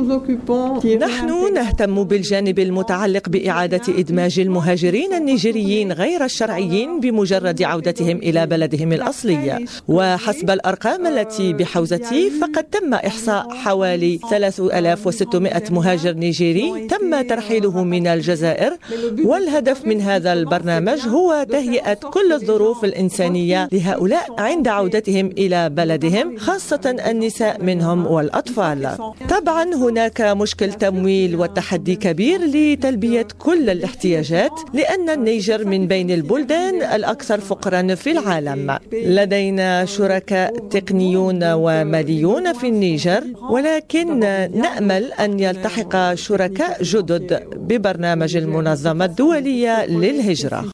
نحن نهتم بالجانب المتعلق بإعادة إدماج المهاجرين النيجيريين غير الشرعيين بمجرد عودتهم إلى بلدهم الأصلي. وحسب الأرقام التي بحوزتي فقد تم إحصاء حوالي 3600 مهاجر نيجيري تم ترحيله من الجزائر، والهدف من هذا البرنامج هو تهيئة كل الظروف الإنسانية لهؤلاء عند عودتهم إلى بلدهم، خاصة النساء منهم والأطفال. طبعا هناك مشكل تمويل والتحدي كبير لتلبية كل الاحتياجات، لأن النيجر من بين البلدان الأكثر فقرا في العالم. لدينا شركاء تقنيون وماليون في النيجر، ولكن نأمل أن يلتحق شركاء جدد ببرنامج المنظمة الدولية للهجرة.